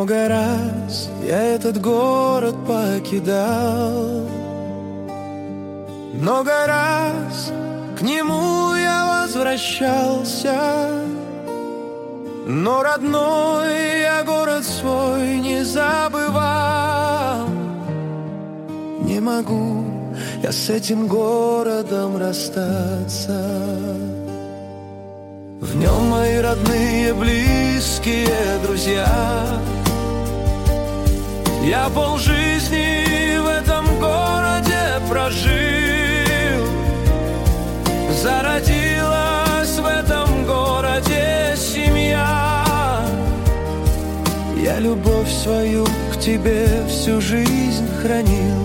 Много раз я этот город покидал, много раз к нему я возвращался, но родной я город свой не забывал. Не могу я с этим городом расстаться. В нем мои родные, близкие друзья. Я полжизни в этом городе прожил. Зародилась в этом городе семья. Я любовь свою к тебе всю жизнь хранил.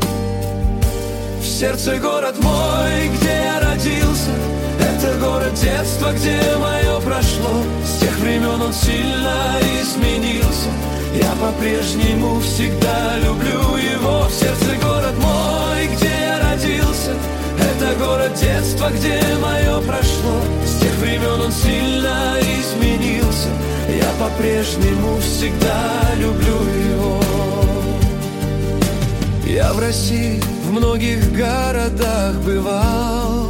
В сердце город мой, где я родился. Это город детства, где мое прошло. С тех времен он сильно изменился. Я по-прежнему всегда люблю его. В сердце город мой, где я родился. Это город детства, где мое прошло. С тех времен он сильно изменился. Я по-прежнему всегда люблю его. Я в России в многих городах бывал,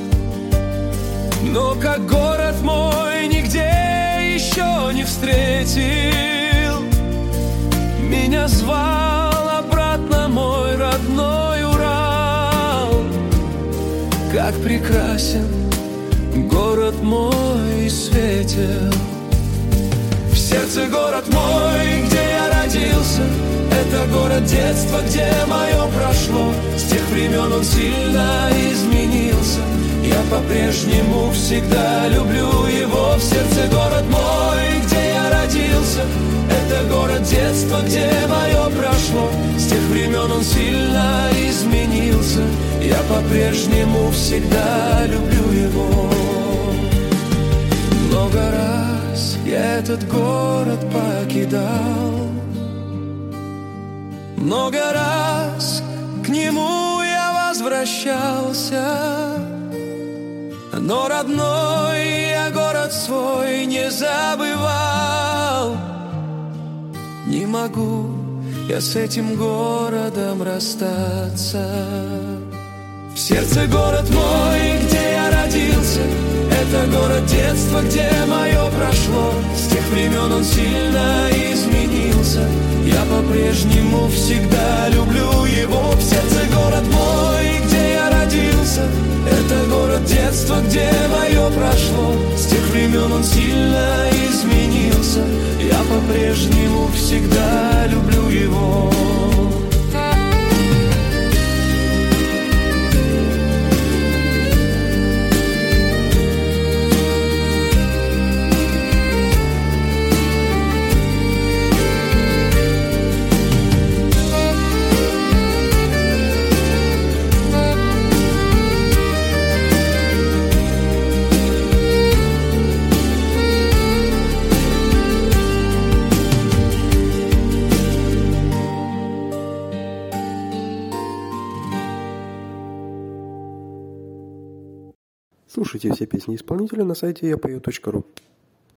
но как город мой нигде еще не встретил. Меня звал обратно мой родной Урал. Как прекрасен город мой светел. В сердце город мой, где я родился. Это город детства, где мое прошло. С тех времен он сильно изменился. Я по-прежнему всегда люблю его. В сердце город мой, где я родился. Это город детства, где мое прошло. С тех времен он сильно изменился. Я по-прежнему всегда люблю его. Много раз я этот город покидал, много раз к нему я возвращался, но родной я город свой не забывал. Не могу я с этим городом расстаться. В сердце город мой, где я родился. Это город детства, где мое прошло. С тех времен он сильно изменился. Я по-прежнему всегда люблю его. В сердце город мой, где я родился. Это город детства, где мое прошло. С тех времен он сильно изменился. Я по-прежнему всегда люблю его. Слушайте все песни исполнителя на сайте yapeo.ru.